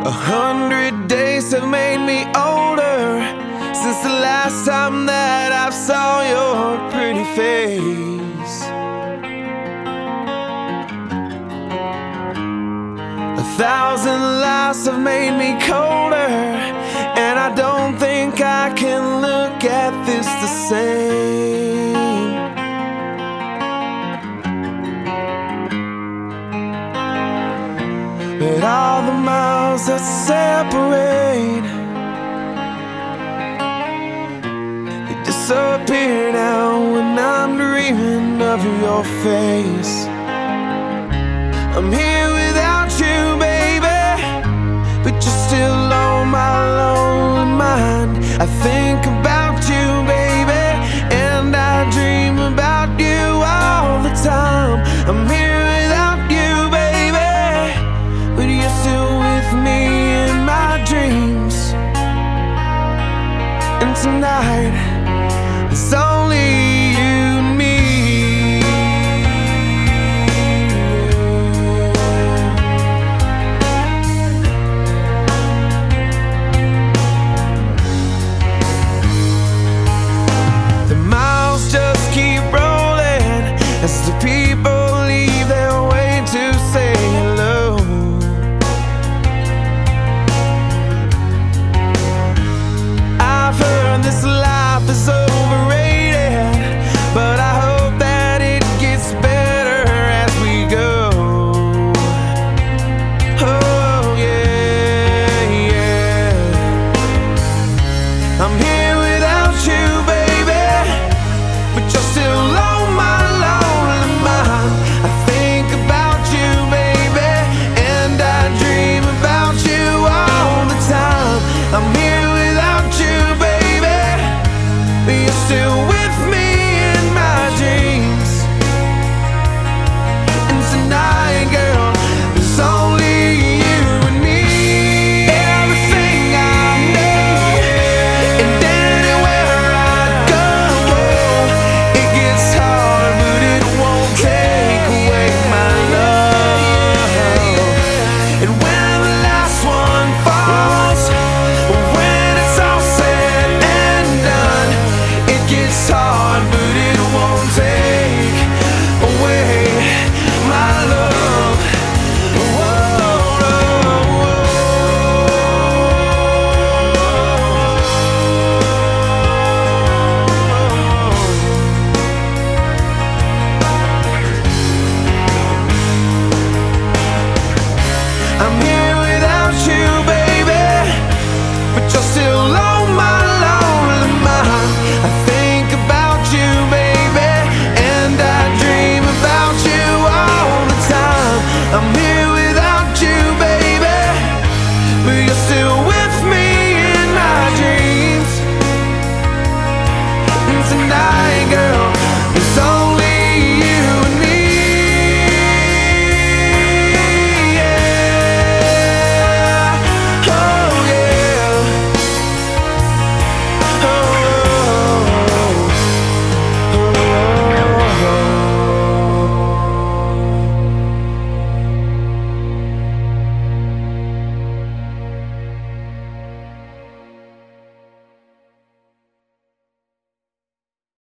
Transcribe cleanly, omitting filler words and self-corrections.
100 days have made me older since the last time that I saw your pretty face. 1,000 lives have made me colder, and I don't think I can look at this the same. But all the miles that separate, they disappear now when I'm dreaming of your face. I'm here without you, baby, but you're still on my lonely mind. I think about you, baby, and I dream about you all the time. I'm here without you, baby, but you're still with me in my dreams. And tonight, it's only you and me. The miles just keep rolling as the people